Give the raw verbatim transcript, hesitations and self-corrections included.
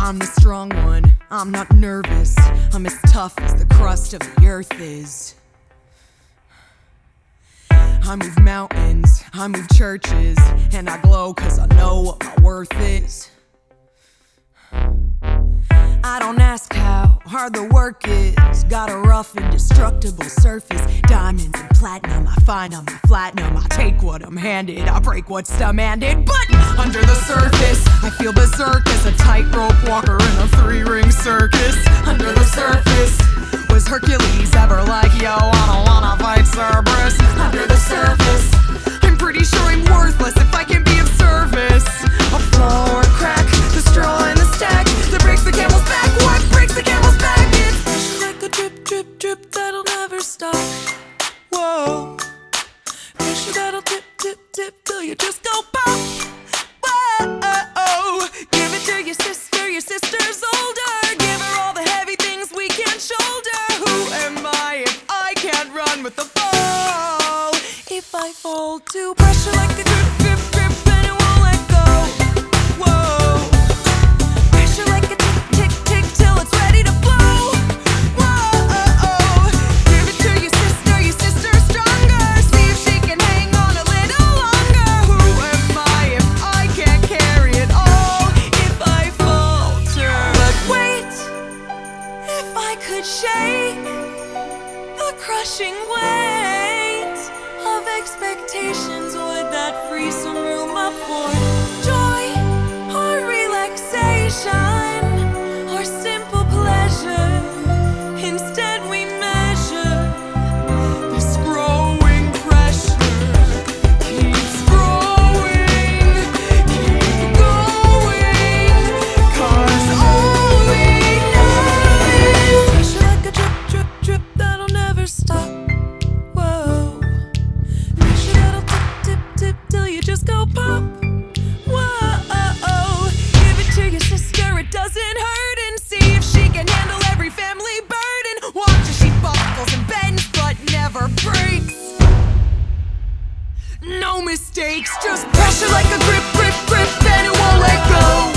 I'm the strong one, I'm not nervous. I'm as tough as the crust of the earth is. I move mountains, I move churches, and I glow cause I know what my worth is. I don't ask how hard the work is. Got a rough, indestructible surface. Diamonds and platinum, I find I'm a platinum. I take what I'm handed, I break what's demanded. But under the surface, I feel berserk as a tightrope walker in a three-ring circus. Under the surface, was Hercules ever like, yo, I don't wanna fight Cerberus? Under the surface, I'm pretty sure I'm worthless if I can be of service. A flaw or a crack, the straw in the stack that breaks the camel's back. What breaks the camel's back? It's like a drip, drip, drip that'll never stop. Whoa, pressure that'll dip, dip, dip till you just go pop. Whoa, give it to your sister, your sister's older. Give her all the heavy things we can't shoulder. Who am I if I can't run with the ball? If I fall to pressure like a drip, drip, drip, and it won't let go. Whoa, pressure like a tick, tick, tick till it's ready to blow. Whoa, give it to your sister, your sister's stronger. See if she can hang on a little longer. Who am I if I can't carry it all? If I falter. But wait, if I could shake the crushing weight of expectations, would that free some room up for joy or relaxation or simple pleasure? Instead we measure this growing pressure. Keeps growing, keep going, cause all we know is pressure like a drip, drip, drip that'll never stop. Whoa, pressure that'll tip, tip, tip till you just go pop. Whoa, give it to your sister, it doesn't hurt, and see if she can handle every family burden. Watch as she buckles and bends but never breaks. No mistakes, just pressure like a grip, grip, grip, and it won't let go.